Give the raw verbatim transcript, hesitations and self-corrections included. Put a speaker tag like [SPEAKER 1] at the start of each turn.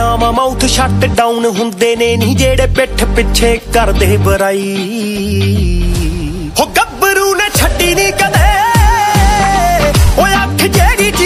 [SPEAKER 1] ਨਾਮ mouth shut down ਹੁੰਦੇ ਨੇ ਨੀ ਜਿਹੜੇ ਪਿੱਠ ਪਿੱਛੇ ਕਰਦੇ ਬੁਰਾਈ। ਹੋ ਗੱਭਰੂ ਨੇ ਛੱਡੀ ਨੀ ਕਦੇ ਓਏ ਅੱਖ ਜਿਹੜੀ